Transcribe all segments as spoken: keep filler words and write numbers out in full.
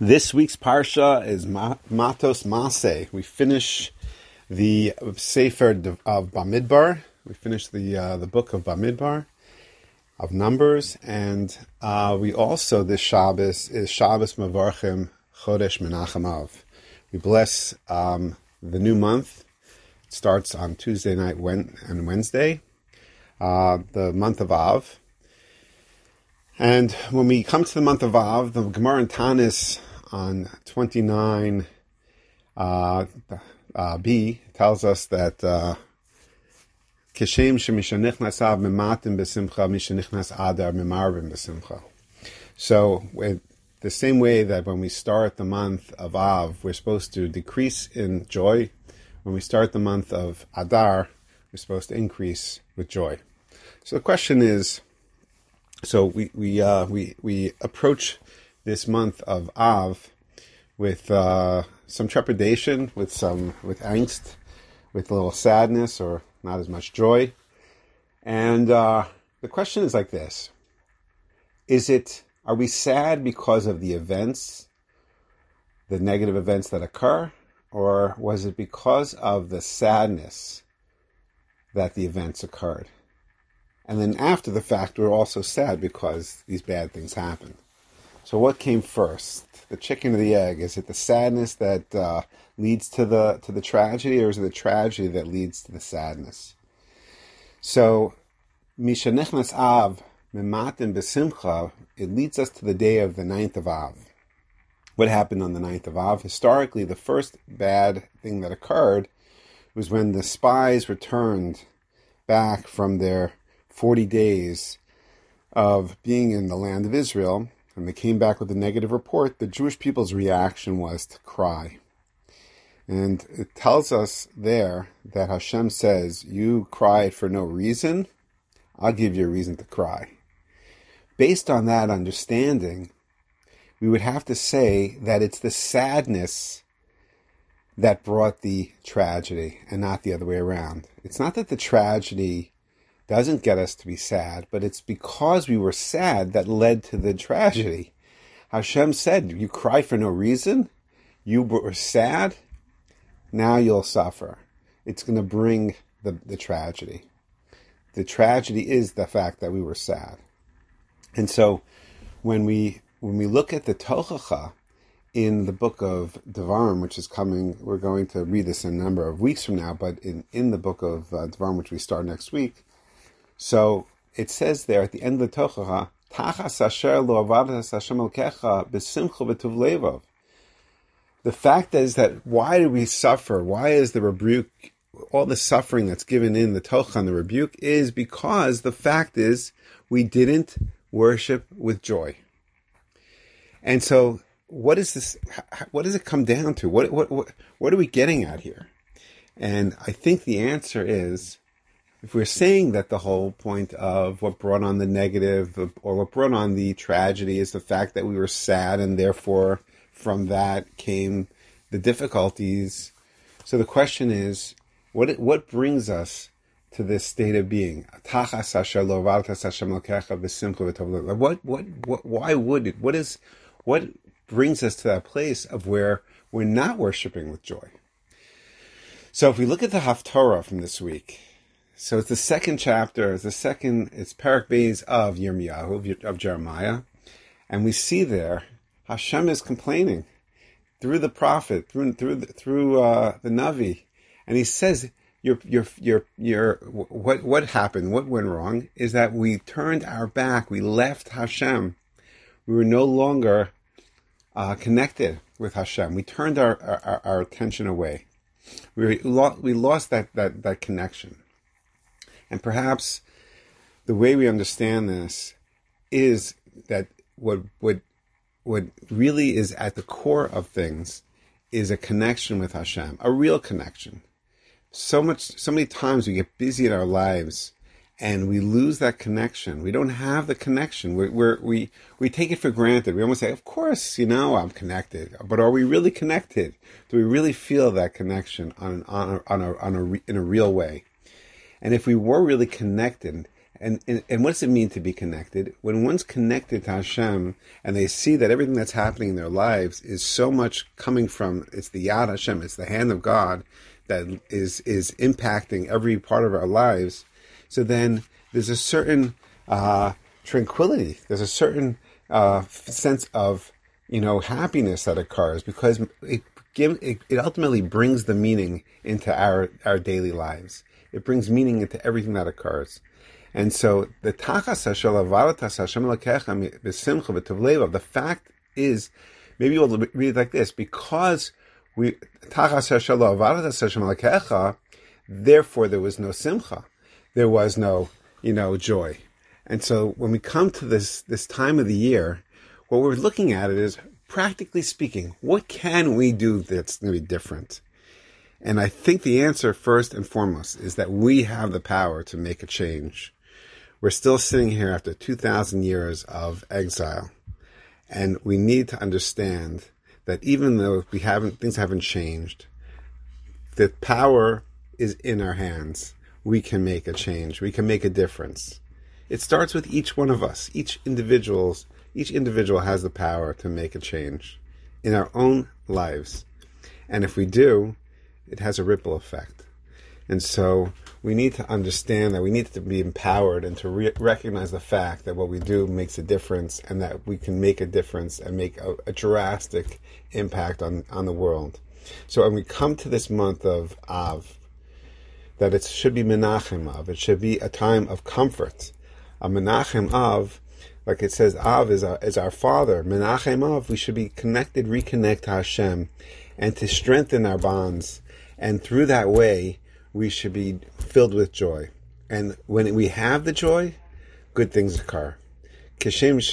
This week's Parsha is Matos Maseh. We finish the Sefer of Bamidbar. We finish the uh, the book of Bamidbar, of Numbers, and uh, we also, this Shabbos, is Shabbos Mavarchim Chodesh Menachem Av. We bless um, the new month. It starts on Tuesday night and Wednesday, uh, the month of Av. And when we come to the month of Av, the Gemara in Tanis on twenty-nine uh, uh, b tells us that Kishem shemishanichnas av mematim besimcha mishanichnas adar memarbim besimcha. So, with the same way that when we start the month of Av, we're supposed to decrease in joy, when we start the month of Adar, we're supposed to increase with joy. So the question is, so we we uh, we we approach this month of Av with uh, some trepidation, with some with angst, with a little sadness, or not as much joy. And uh, the question is like this: Is it? Are we sad because of the events, the negative events that occur, or was it because of the sadness that the events occurred? And then after the fact, we're also sad because these bad things happened. So what came first, the chicken or the egg? Is it the sadness that uh, leads to the to the tragedy, or is it the tragedy that leads to the sadness? So, Mishanichnas Av Mematim Besimcha, it leads us to the day of the ninth of Av. What happened on the ninth of Av? Historically, the first bad thing that occurred was when the spies returned back from their forty days of being in the land of Israel, and they came back with a negative report. The Jewish people's reaction was to cry. And it tells us there that Hashem says, you cried for no reason, I'll give you a reason to cry. Based on that understanding, we would have to say that it's the sadness that brought the tragedy and not the other way around. It's not that the tragedy doesn't get us to be sad, but it's because we were sad that led to the tragedy. Hashem said, you cry for no reason, you were sad, now you'll suffer. It's going to bring the, the tragedy. The tragedy is the fact that we were sad. And so when we when we look at the Tochacha in the book of Devarim, which is coming, we're going to read this in a number of weeks from now, but in, in the book of uh, Devarim, which we start next week, so it says there at the end of the Tochacha, Tachas asher lo avadas Hashem elkecha b'simcha v'tuv levav. The fact is that why do we suffer? Why is the rebuke, all the suffering that's given in the Tochacha and the rebuke, is because the fact is we didn't worship with joy. And so, what is this? What does it come down to? What what what what are we getting at here? And I think the answer is, if we're saying that the whole point of what brought on the negative or what brought on the tragedy is the fact that we were sad, and therefore from that came the difficulties. So the question is, what what brings us to this state of being? What what what why would it? What is what brings us to that place of where we're not worshiping with joy? So if we look at the Haftorah from this week, so it's the second chapter, it's the second, it's Parak Beis of Yirmiyahu, of Jeremiah, and we see there Hashem is complaining through the prophet, through through the, through uh, the Navi, and he says, "Your your your your what what happened? What went wrong? Is that we turned our back, we left Hashem, we were no longer uh, connected with Hashem. We turned our our, our attention away. We lost we lost that that that connection." And perhaps the way we understand this is that what what what really is at the core of things is a connection with Hashem, a real connection. So much, so many times we get busy in our lives and we lose that connection. We don't have the connection. We're, we're, we we take it for granted. We almost say, "Of course, you know, I'm connected," but are we really connected? Do we really feel that connection on on a, on a, on a in a real way? And if we were really connected, And, and and what does it mean to be connected? When one's connected to Hashem and they see that everything that's happening in their lives is so much coming from, it's the Yad Hashem, it's the hand of God that is is impacting every part of our lives. So then there's a certain uh, tranquility. There's a certain uh, sense of, you know, happiness that occurs because it give it, it ultimately brings the meaning into our our daily lives. It brings meaning into everything that occurs. And so the tachas hashel avaratas Hashem Elokecha b'simcha v'tov levav, the fact is, maybe we'll read it like this, because we tachas hashel avaratas Hashem Elokecha, therefore there was no simcha, there was no, you know, joy. And so when we come to this this time of the year, what we're looking at it is, practically speaking, what can we do that's going to be different? And I think the answer, first and foremost, is that we have the power to make a change. We're still sitting here after two thousand years of exile, and we need to understand that even though we haven't, things haven't changed, the power is in our hands. We can make a change. We can make a difference. It starts with each one of us. Each individual's, each individual has the power to make a change in our own lives. And if we do, it has a ripple effect. And so we need to understand that we need to be empowered and to re- recognize the fact that what we do makes a difference, and that we can make a difference and make a, a drastic impact on, on the world. So when we come to this month of Av, that it should be Menachem Av, it should be a time of comfort. A Menachem Av, like it says, Av is our, is our father. Menachem Av, we should be connected, reconnect to Hashem, and to strengthen our bonds. And through that way, we should be filled with joy. And when we have the joy, good things occur. The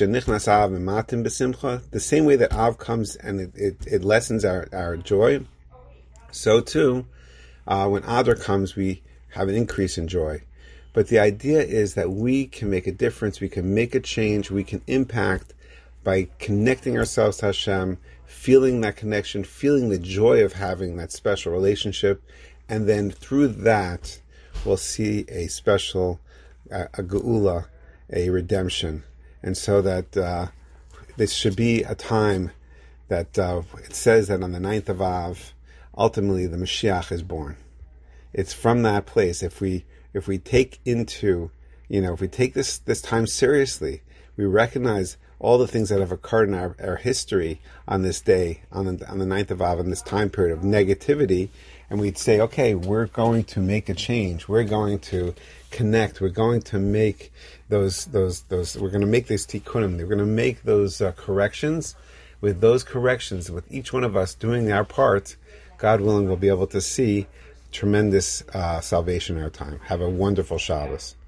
same way that Av comes and it, it, it lessens our, our joy, so too, uh, when Adar comes, we have an increase in joy. But the idea is that we can make a difference, we can make a change, we can impact by connecting ourselves to Hashem, feeling that connection, feeling the joy of having that special relationship, and then through that, we'll see a special, uh, a geula, a redemption. And so that uh, this should be a time that uh, it says that on the ninth of Av, ultimately the Mashiach is born. It's from that place. If we if we take into, you know, if we take this, this time seriously, we recognize all the things that have occurred in our, our history on this day, on the, on the ninth of Av, in this time period of negativity, and we'd say, okay, we're going to make a change. We're going to connect. We're going to make those, those, those, we're going to make these tikkunim. We're going to make those uh, corrections. With those corrections, with each one of us doing our part, God willing, we'll be able to see tremendous uh, salvation in our time. Have a wonderful Shabbos.